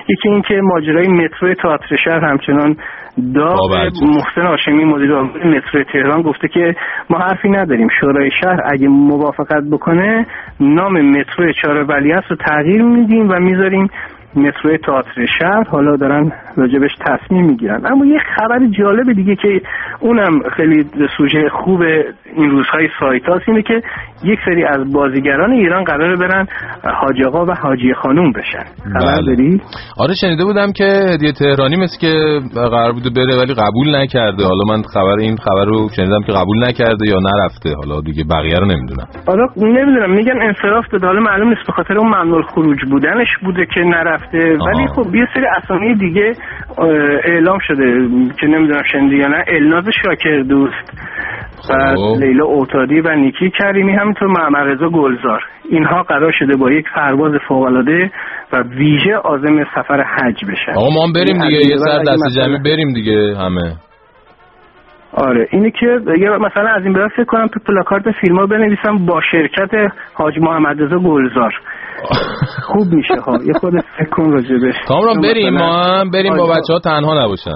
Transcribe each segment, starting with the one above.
یکی این که ماجرای مترو تئاتر شهر همچنان داغ. محسن هاشمی مدیر مترو تهران گفته که ما حرفی نداریم، شورای شهر اگه موافقت بکنه نام مترو چهار ولیعصر رو تغییر میدیم و میذاریم مترو تئاتر شهر. حالا دارن راجبش تصمیم میگیرن. اما یه خبر جالب دیگه که اونم خیلی سوژه خوب این روزهای سایت هاست اینه که یک سری از بازیگران ایران قراره برن حاج آقا و حاجی خانوم بشن. خبر داری؟ آره شنیده بودم که هدیه تهرانی مثل که قرار بوده بره ولی قبول نکرده. حالا من این خبر رو شنیدم که قبول نکرده یا نرفته. حالا دیگه بقیه رو نمیدونم. آره نمیدونم، میگن انصراف داده. حالا معلوم نیست به خاطر اون ممنوع خروج بودنش بوده که نرفته. ولی خب یه سری اسامی دیگه اعلام شده که نمیدونم شنیدی یا نه. الناز شاکر دوست و لیلا اوتادی و نیکی کریمی، همینطور معمر رضا گلزار، اینها قرار شده با یک پرواز فوق‌العاده و ویژه عازم سفر حج بشن. آقا ما هم بریم دیگه، یه سر دست جمعی بریم دیگه همه. آره اینی که مثلا از این به بعد فکر کنم تو پلاکارد فیلم‌ها بنویسم با شرکت حاج محمد رضا گلزار. خوب میشه ها، یه خود فکر کن راجبش. کامران بریم، ما هم بریم با بچه‌ها تنها نباشن.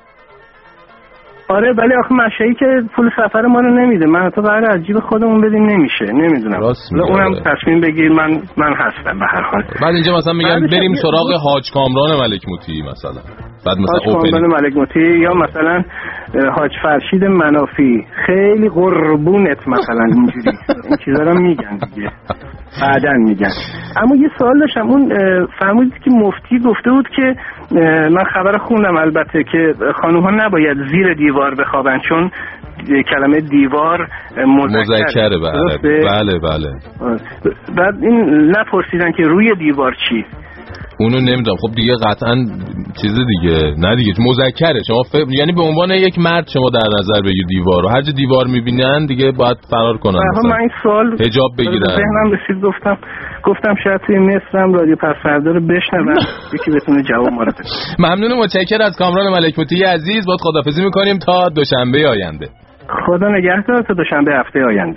آره ولی آخه مشایی که پول سفر ما رو نمیده، من تو قرار از جیب خودمون بدیم نمیشه، نمیدونم. اونم تصمیم بگیر، من هستم به هر حال. بعد اینجا مثلا میگن بریم سراغ حاج کامران ملک موتی مثلا. بعد مثلا حاج کامران ملک موتی یا مثلا حاج فرشید منافی، خیلی قربونت مثلا اینجوری. این چیزا رو میگن دیگه. بعداً میگن. اما یه سوال داشتم، اون فرمودید که مفتی گفته بود که من خبر خوندم البته که خانوم‌ها نباید زیر دیوار بخوابن چون کلمه دیوار مذکره. بله. بعد این نپرسیدن که روی دیوار چی؟ اونو نمیدونم. خب دیگه قطعا چیز دیگه، نه دیگه مذکره. شما یعنی به عنوان یک مرد شما در نظر بگیر دیوار رو، هر جا دیوار میبینن دیگه باید فرار کنن. من این سوال حجاب بگیرن. ذهنم رسید گفتم شاید توی مصرم رادیو پس‌فردا رو بشنون یکی بتونه جواب ما رو بده. ممنون، متشکرم از کامران ملک موتی عزیز. باید خداحافظی میکنیم تا دوشنبه آینده. خدا نگهدار تا دوشنبه هفته آینده.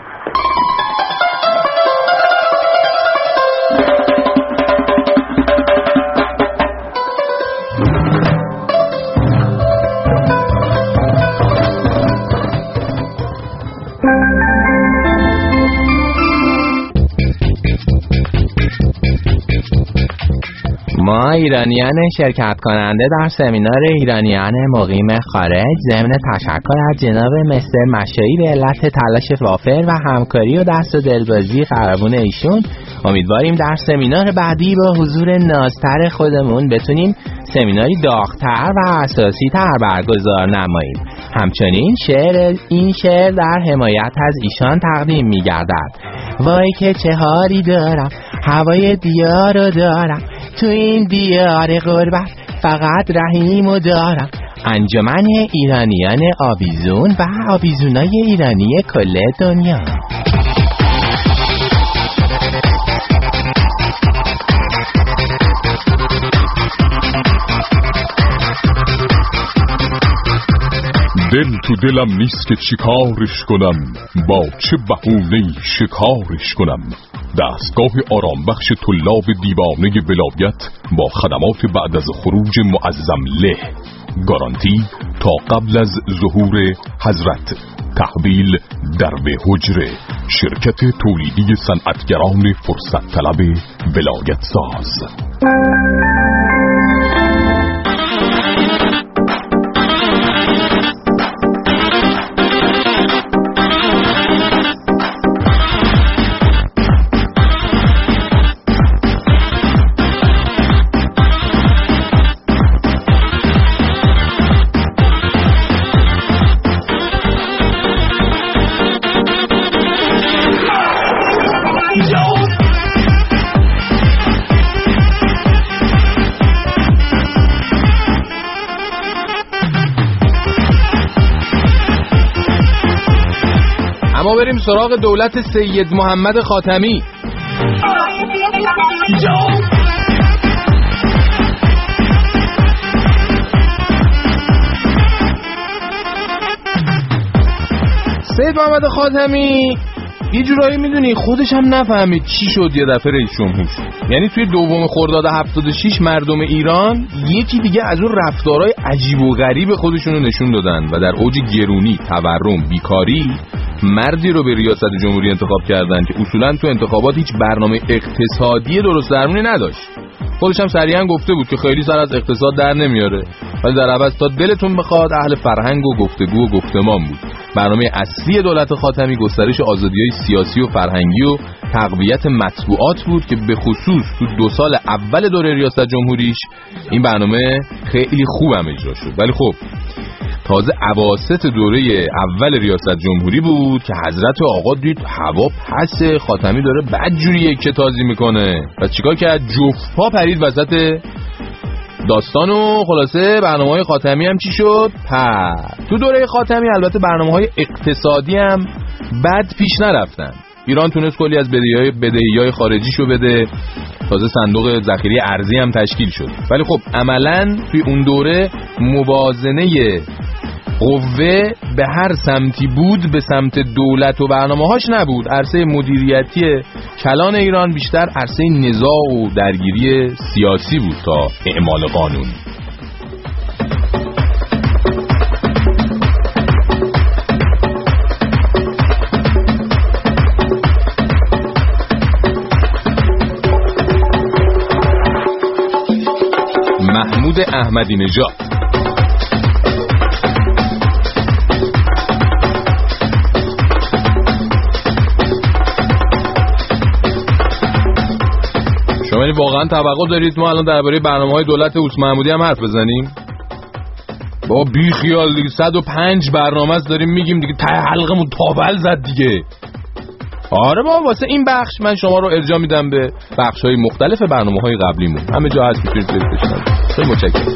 ما ایرانیان شرکت کننده در سمینار ایرانیان مقیم خارج ضمن تشکر از جناب مستر مشایی به علت تلاش وافر و همکاری و دست و دلبازی فراوان ایشون امیدواریم در سمینار بعدی با حضور نازتر خودمون بتونیم سمیناری داغ‌تر و اساسی تر برگزار نماییم. همچنین این شعر در حمایت از ایشان تقدیم می‌گردد. وای که چه حالی دارم، هوای دیارو دارم، تو این دیار غربت فقط رحیمو دارم. انجمن ایرانیان آویزون و آویزونای ایرانی کل دنیا. دل تو دلم نیست که چیکارش کنم، با چه بهونه‌ای شکارش کنم. دستگاه آرام بخش طلاب دیوانه ولایت با خدمات بعد از خروج معظم له، گارانتی تا قبل از ظهور حضرت، تحویل در به حجره، شرکت تولیدی صنعتگران فرصت طلب ولایت ساز. اما بریم سراغ دولت سید محمد خاتمی. سید محمد خاتمی یه جورایی میدونی خودش هم نفهمید چی شد یه دفعه رئیس جمهور شد. یعنی توی 2 خرداد 76 مردم ایران یکی دیگه از اون رفتارهای عجیب و غریب خودشونو نشون دادن و در اوج گرونی، تورم، بیکاری مردی رو به ریاست جمهوری انتخاب کردن که اصولاً تو انتخابات هیچ برنامه اقتصادی درست درمونی نداشت. خودش هم صریحاً گفته بود که خیلی سر از اقتصاد در نمیاره، ولی در عوض تا دلتون بخواد اهل فرهنگ و گفتگو و گفتمان بود. برنامه اصلی دولت خاتمی گسترش آزادی‌های سیاسی و فرهنگی و تقویت مطبوعات بود که به خصوص تو 2 سال اول دوره ریاست جمهوریش این برنامه خیلی خوبم اجرا شد. ولی خب تازه اواسط دوره اول ریاست جمهوری بود که حضرت آقا دید هوا پس، خاتمی داره بدجوری یک تازی میکنه و چیکار کرد؟ جفت پا پرید وسط داستان و خلاصه برنامه‌های خاتمی هم چی شد؟ تو دوره خاتمی البته برنامه‌های اقتصادی هم بد پیش نرفتن. ایران تونست کلی از بدهی‌های خارجیشو بده، تازه صندوق ذخیره ارزی هم تشکیل شد. ولی خب عملاً توی اون دوره موازنه قوه به هر سمتی بود به سمت دولت و برنامه‌هاش نبود. عرصه مدیریتی کلان ایران بیشتر عرصه نزاع و درگیری سیاسی بود تا اعمال قانون. محمود احمدی نژاد شما یعنی واقعا توقع دارید ما الان درباره برنامه‌های دولت اوس محمودی هم حرف بزنیم؟ بابا بی خیال دیگه 105 برنامه است داریم میگیم دیگه، ته حلقمون تاول زد دیگه. آره بابا واسه این بخش من شما رو ارجاع میدم به بخش‌های مختلف برنامه‌های قبلیمون، همه جا هست میتونید ببینید. خیلی متشکرم.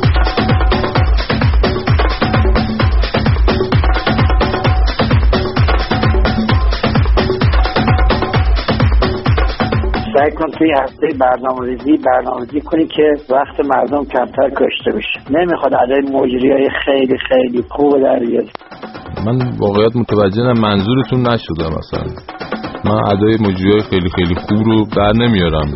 سعی کن توی هفته برنامه‌ریزی کنی که وقت مردم کمتر کشته بشه. نمیخواد عدد مجریای خیلی خیلی خوب در بیاری. من واقعیت متوجه منظورتون نشدم اصلا. من عدد مجریای خیلی خیلی خوب رو در نمیارم.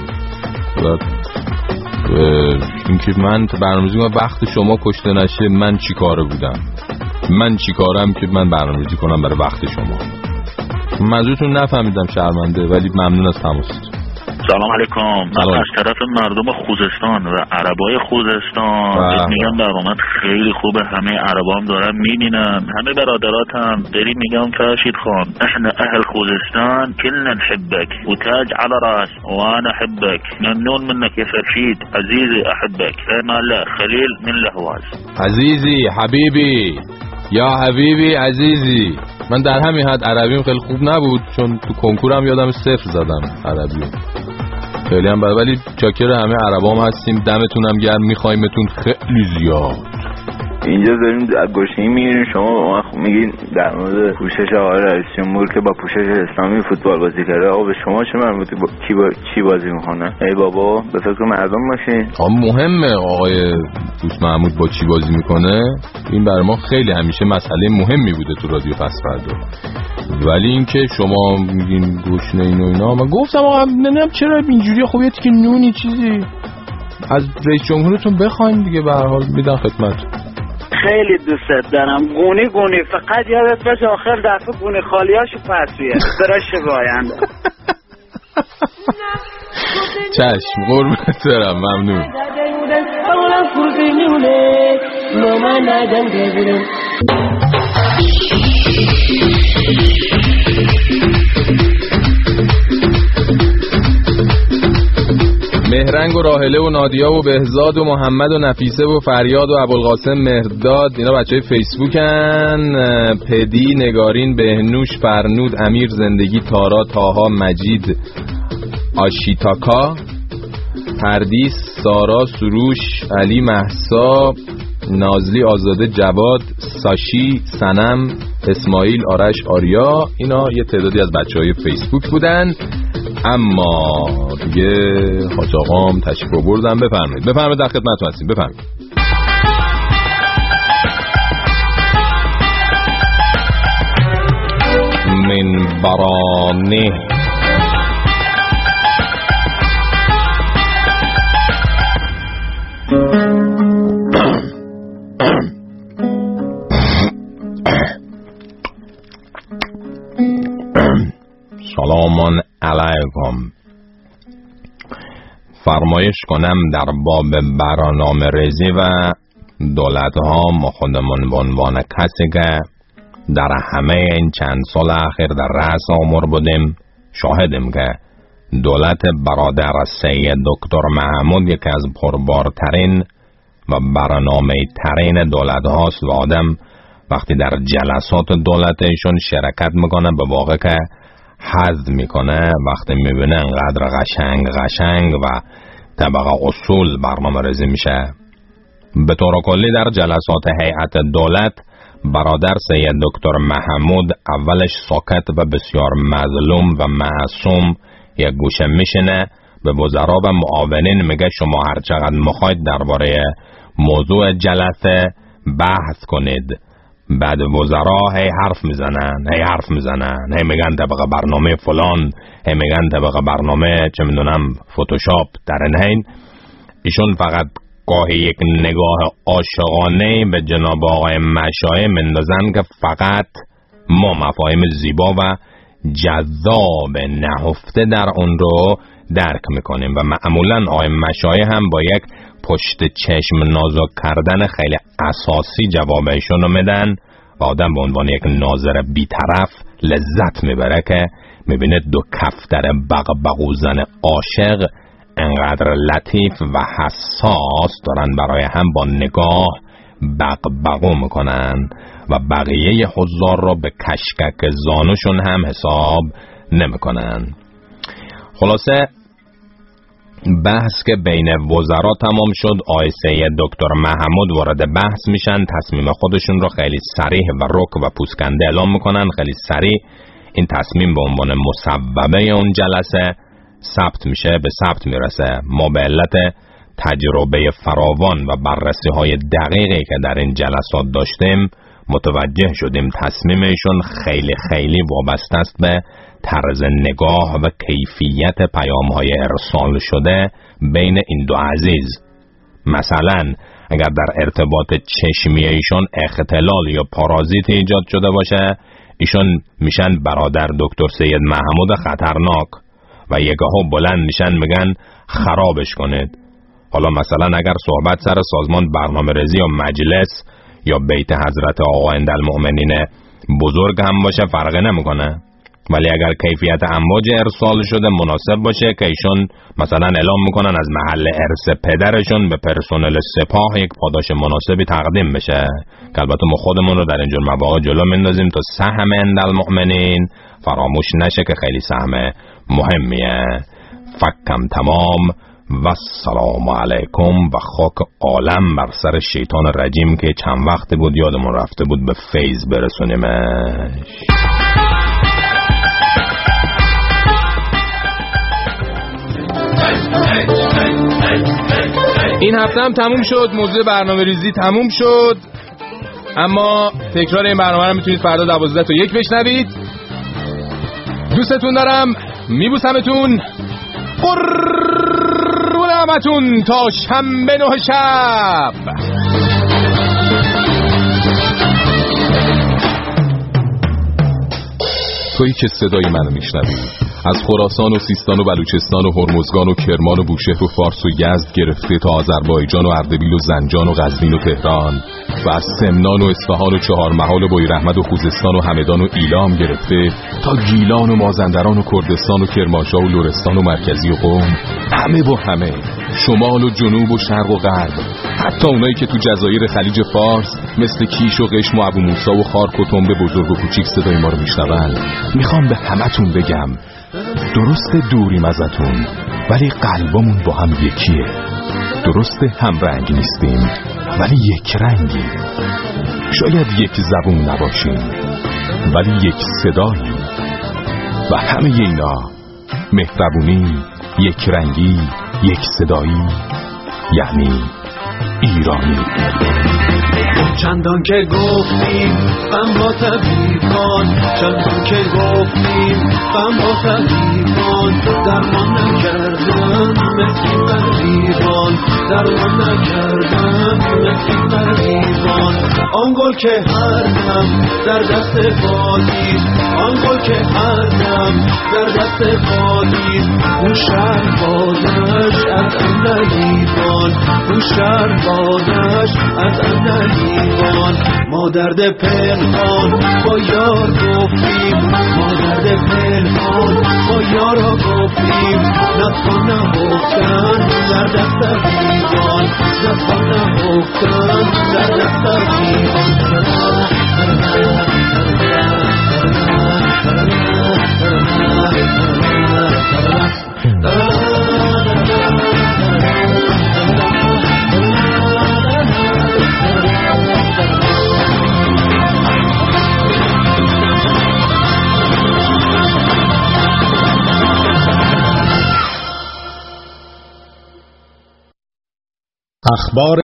اینکه من برنامه‌ریزی کنم وقت شما کشته نشه، من چی کاره بودم؟ من چی کارم که من برنامه‌ریزی کنم برای وقت شما؟ منظورتون نفهمیدم، شرمنده، ولی ممنون از تماستون. سلام علیکم. من از طرف مردم خوزستان و عربای خوزستان میگم برنامه خیلی خوبه، همه عربا هم دارن میبینن، همه برادراتم داریم میگم فرشید خان احنا اهل خوزستان كلنا نحبك وتاج على راس وانا احبك ممنون منك يا فرشید عزیزی احبك امان الله خلیل من لهواز. عزیزی حبیبی یا حبیبی عزیزی. من در همین حد عربیم خیلی خوب نبود چون تو کنکورم یادم 0 زدم عربی خیلی هم ولی چاکر همه عربام هستیم، دمتونم گرم، میخوایمتون خیلی زیاد. اینجا داریم از گوشه‌ای میگیریم، شما میگین در مورد پوشش آقای رئیس جمهور که با پوشش اسلامی فوتبال بازی کرده. آقا به شما چه مربوطه؟ چی بازی میکنه؟ ای بابا به فکر مردم باشین. مهمه آقای اوس محمود با چی بازی میکنه، این برای ما خیلی همیشه مسئله مهمی بوده تو رادیو پس‌فردا. ولی اینکه شما میگین گوشنه اینا من گفتم آقا نمیدونم چرا اینجوریه. خب یه تیکه نونی چیزی از رئیس جمهورتون بخواین دیگه، به هر حال میدن خدمت. خیلی دوست دارم. گونی فقط یادت باشه آخر دفعه گونی خالیاشو پسویه براش باینده. چشم قربونت برم، ممنون. مهرنگ و راهله و نادیا و بهزاد و محمد و نفیسه و فریاد و ابوالقاسم مهرداد اینا بچهای فیسبوکن. پدی، نگارین، بهنوش، فرنود، امیر، زندگی، تارا، تاها، مجید، آشیتاکا، پردیس، سارا، سروش، علی، مهسا، نازلی، آزاده، جواد، ساشی، سنم، اسماعیل، آرش، آریا. اینا یه تعدادی از بچهای فیسبوک بودن. اما دیگه حاج آقام تشریف بردن. بفرمایید در خدمتتون هستیم. بفرمایید. من برانه. سلام علیکم. فرمایش کنم در باب برنامه ریزی و دولت ها ما خودمون به عنوان کسی که در همه این چند سال اخیر در رأس امور بودیم شاهدیم که دولت برادر سید دکتر محمود یکی از پربارترین و برنامه ترین دولت هاست و آدم وقتی در جلسات دولت ایشون شرکت میکنه به واقع که حظ میکنه وقتی میبینه انقدر قشنگ و طبق اصول برنامه ریزی میشه. به طور کلی در جلسات هیئت دولت برادر سید دکتر محمود اولش ساکت و بسیار مظلوم و معصوم یک گوشه میشینه، به وزرا و معاونین میگه شما هر چقدر میخواید درباره موضوع جلسه بحث کنید. بعد وزرا هی حرف میزنن، هی میگن طبق برنامه فلان، هی میگن طبق برنامه چه میدونم فتوشاپ. در این حین ایشون فقط گاهی یک نگاه عاشقانه به جناب آقای مشایع مندازن که فقط ما مفاهیم زیبا و جذاب نهفته در اون رو درک میکنیم و معمولا آقای مشایع هم با یک پشت چشم نازک کردن خیلی اساسی جواب ایشون رو میدن و آدم به عنوان یک ناظر بیطرف لذت میبره که میبینه دو کفتر بغبغوزن عاشق انقدر لطیف و حساس دارن برای هم با نگاه بغبغو میکنن و بقیه حضار رو به کشکک زانوشون هم حساب نمیکنن. خلاصه بحث که بین وزرا تمام شد، آقای سید دکتر محمود وارد بحث میشن، تصمیم خودشون رو خیلی صریح و رک و پوسکنده اعلام میکنن. خیلی صریح این تصمیم به عنوان مصوبه اون جلسه ثبت میشه، به ثبت میرسه. ما به علت تجربه فراوان و بررسی های دقیقی که در این جلسات داشتیم متوجه شدیم تصمیم ایشون خیلی وابسته است به طرز نگاه و کیفیت پیام های ارسال شده بین این دو عزیز. مثلا اگر در ارتباط چشمی ایشون اختلال یا پارازیت ایجاد شده باشه، ایشون میشن برادر دکتر سید محمود خطرناک و یگاهو بلند میشن میگن خرابش کنید. حالا مثلا اگر صحبت سر سازمان برنامه ریزی یا مجلس یا بیت حضرت آقایند المؤمنین بزرگ هم باشه فرقی نمیکنه، ولی اگر کیفیت امواج ارسال شده مناسب باشه که ایشون مثلا اعلام میکنن از محل ارث پدرشون به پرسنل سپاه یک پاداش مناسبی تقدیم بشه، که البته ما خودمون رو در اینجور مواقع جلو میندازیم تا سهم عند المؤمنین فراموش نشه که خیلی سهم مهمیه. فکم تمام و السلام علیکم و خاک عالم بر سر شیطان رجیم که چند وقت بود یادمون رفته بود به فیض برسونیمش. این هفته هم تموم شد، موضوع برنامه ریزی تموم شد، اما تکرار این برنامه رو میتونید فردا 12 تا 1 بشنوید. دوستتون دارم، میبوسمتون، قربونمتون تا شنبه 9 شب. تویی که صدای منو میشنوی از خراسان و سیستان و بلوچستان و هرمزگان و کرمان و بوشهر و فارس و یزد گرفته تا آذربایجان و اردبیل و زنجان و قزوین و تهران و از سمنان و اصفهان و چهارمحال و بویراحمد و خوزستان و همدان و ایلام گرفته تا گیلان و مازندران و کردستان و کرمانشاه و لرستان و مرکزی و قم، همه با همه، شمال و جنوب و شرق و غرب، حتی اونایی که تو جزایر خلیج فارس مثل کیش و قشم و ابو موسی و خارک و تنبه بزرگ و کوچیک صدای ما رو میشنون. میخوام به همتون بگم درسته دوریم ازتون ولی قلبمون با هم یکیه. درسته هم رنگ نیستیم ولی یک رنگی. شاید یک زبون نباشیم ولی یک صداییم و همه اینا مهربونی، یک رنگی، یک صدایی، یعنی ایرانی. چندان که گفتیم غم با طبیبان، چندان که گفتیم غم با طبیبان، درمان نکردم مسکین غریبان، درمان نکردم مسکین غریبان. آن گل که هر دم در دست بادیست، آن گل که هر دم در دست بادیست، اون شهر بادش از اندلیبان، اون شهر بادش از اندلیبان. ما درد پنهان با یار گفتیم، ما درد پنهان با یارا گفتیم، نتوان نهفتن در دست دیوان، نتوان نهفتن در دست دیوان. اخبار